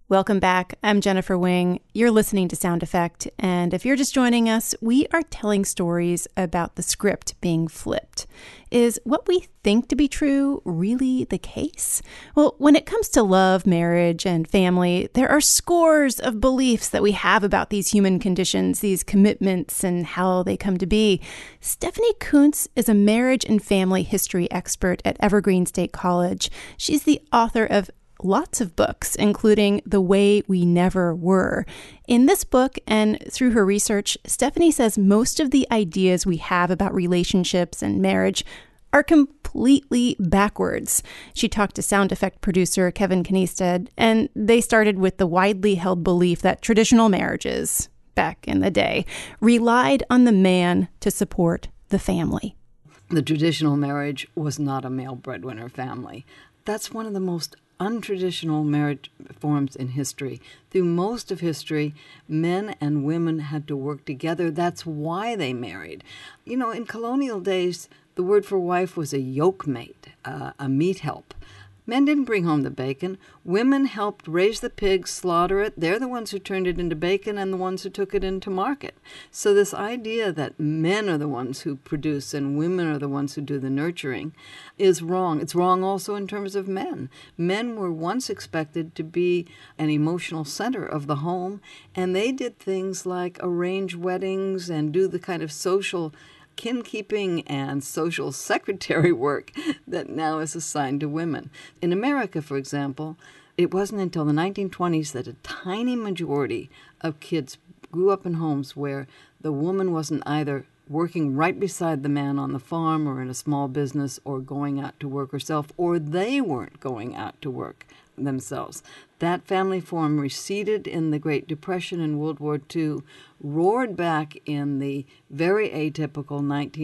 Welcome back. I'm Jennifer Wing. You're listening to Sound Effect, and if you're just joining us, we are telling stories about the script being flipped. Is what we think to be true really the case? Well, when it comes to love, marriage, and family, there are scores of beliefs that we have about these human conditions, these commitments, and how they come to be. Stephanie Coontz is a marriage and family history expert at Evergreen State College. She's the author of lots of books, including The Way We Never Were. In this book and through her research, Stephanie says most of the ideas we have about relationships and marriage are completely backwards. She talked to sound effect producer Kevin Kniested, and they started with the widely held belief that traditional marriages, back in the day, relied on the man to support the family. The traditional marriage was not a male breadwinner family. That's one of the most untraditional marriage forms in history. Through most of history, men and women had to work together. That's why they married. You know, in colonial days, the word for wife was a yoke mate, a meat help. Men didn't bring home the bacon. Women helped raise the pigs, slaughter it. They're the ones who turned it into bacon and the ones who took it into market. So this idea that men are the ones who produce and women are the ones who do the nurturing is wrong. It's wrong also in terms of men. Men were once expected to be an emotional center of the home, and they did things like arrange weddings and do the kind of social kin-keeping and social secretary work that now is assigned to women. In America, for example, it wasn't until the 1920s that a tiny majority of kids grew up in homes where the woman wasn't either working right beside the man on the farm or in a small business or going out to work herself, or they weren't going out to work themselves. That family form receded in the Great Depression and World War II, roared back in the very atypical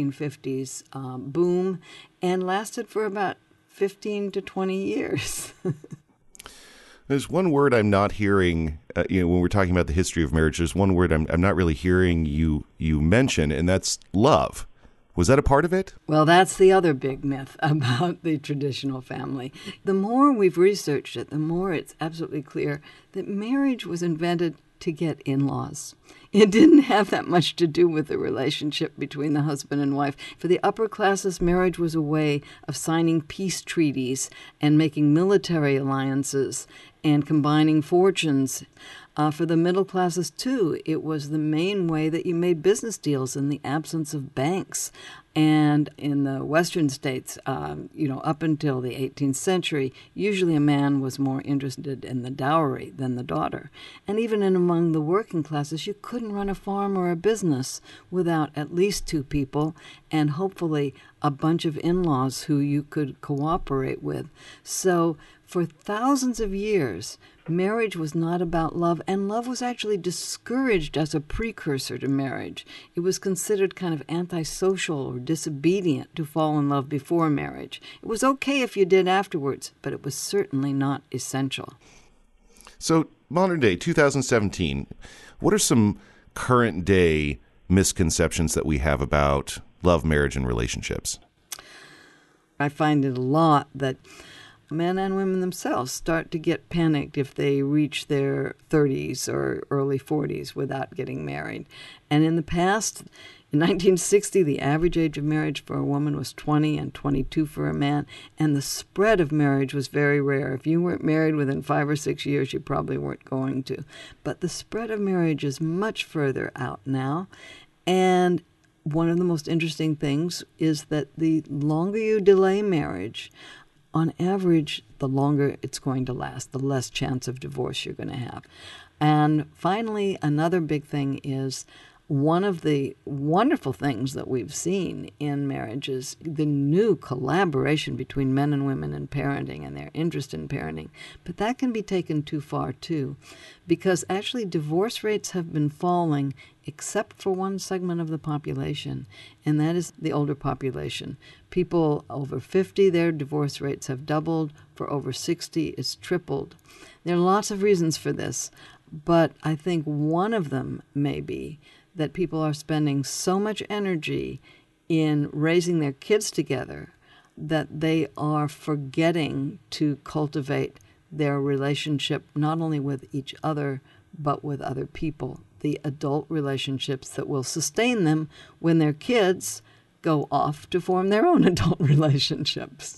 1950s boom, and lasted for about 15 to 20 years. There's one word I'm not hearing, when we're talking about the history of marriage, there's one word I'm not really hearing you mention, and that's love. Was that a part of it? Well, that's the other big myth about the traditional family. The more we've researched it, the more it's absolutely clear that marriage was invented to get in-laws. It didn't have that much to do with the relationship between the husband and wife. For the upper classes, marriage was a way of signing peace treaties and making military alliances and combining fortunes. For the middle classes, too, it was the main way that you made business deals in the absence of banks. And in the Western states, up until the 18th century, usually a man was more interested in the dowry than the daughter. And even among the working classes, you couldn't run a farm or a business without at least two people and hopefully a bunch of in-laws who you could cooperate with. So for thousands of years, marriage was not about love, and love was actually discouraged as a precursor to marriage. It was considered kind of antisocial or disobedient to fall in love before marriage. It was okay if you did afterwards, but it was certainly not essential. So, modern day, 2017, what are some current day misconceptions that we have about love, marriage, and relationships? I find it a lot that men and women themselves start to get panicked if they reach their 30s or early 40s without getting married. And in the past, in 1960, the average age of marriage for a woman was 20 and 22 for a man, and the spread of marriage was very rare. If you weren't married within 5 or 6 years, you probably weren't going to. But the spread of marriage is much further out now, and one of the most interesting things is that the longer you delay marriage, on average, the longer it's going to last, the less chance of divorce you're going to have. And finally, another big thing is one of the wonderful things that we've seen in marriage is the new collaboration between men and women in parenting and their interest in parenting. But that can be taken too far, too, because actually divorce rates have been falling except for one segment of the population, and that is the older population. People over 50, their divorce rates have doubled. For over 60, it's tripled. There are lots of reasons for this, but I think one of them may be that people are spending so much energy in raising their kids together that they are forgetting to cultivate their relationship not only with each other, but with other people, the adult relationships that will sustain them when their kids go off to form their own adult relationships.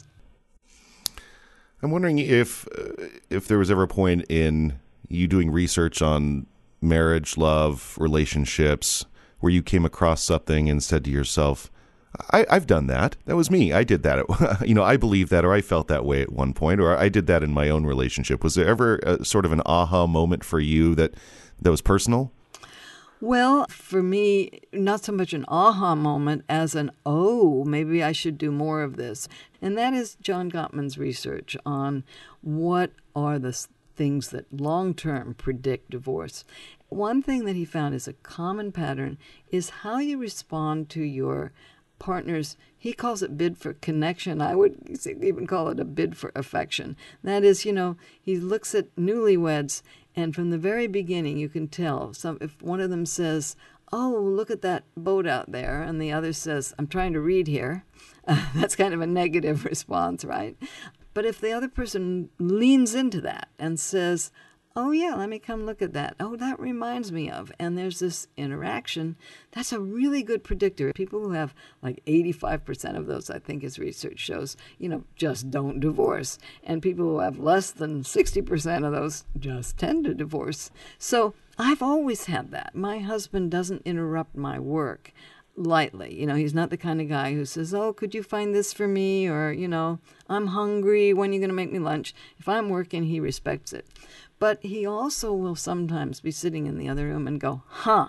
I'm wondering if there was ever a point in you doing research on marriage, love, relationships, where you came across something and said to yourself, I've done that. That was me. I did that. I believe that, or I felt that way at one point, or I did that in my own relationship. Was there ever a, sort of an aha moment for you that was personal? Well, for me, not so much an aha moment as an, oh, maybe I should do more of this. And that is John Gottman's research on what are the things that long-term predict divorce. One thing that he found is a common pattern is how you respond to your partners. He calls it bid for connection. I would even call it a bid for affection. That is, he looks at newlyweds, and from the very beginning you can tell if one of them says, oh, look at that boat out there, and the other says, I'm trying to read here. That's kind of a negative response, right? But if the other person leans into that and says, oh, yeah, let me come look at that. Oh, that reminds me of. And there's this interaction. That's a really good predictor. People who have like 85% of those, I think his research shows, just don't divorce. And people who have less than 60% of those just tend to divorce. So I've always had that. My husband doesn't interrupt my work lightly. He's not the kind of guy who says, oh, could you find this for me? Or, I'm hungry. When are you going to make me lunch? If I'm working, he respects it. But he also will sometimes be sitting in the other room and go, huh.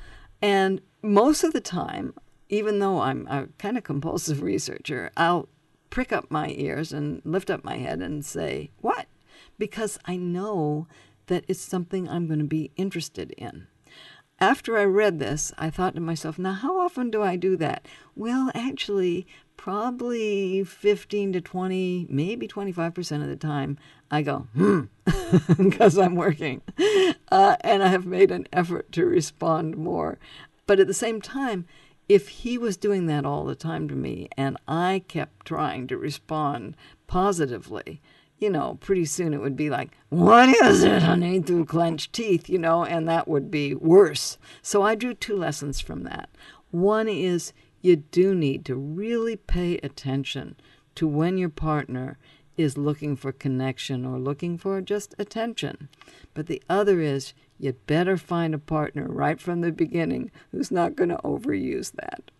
And most of the time, even though I'm a kind of compulsive researcher, I'll prick up my ears and lift up my head and say, what? Because I know that it's something I'm going to be interested in. After I read this, I thought to myself, now how often do I do that? Well, actually, probably 15 to 20, maybe 25% of the time, I go, because I'm working. And I have made an effort to respond more. But at the same time, if he was doing that all the time to me and I kept trying to respond positively, pretty soon it would be like, what is it, honey, through clenched teeth, and that would be worse. So I drew two lessons from that. One is you do need to really pay attention to when your partner is looking for connection or looking for just attention. But the other is you'd better find a partner right from the beginning who's not going to overuse that.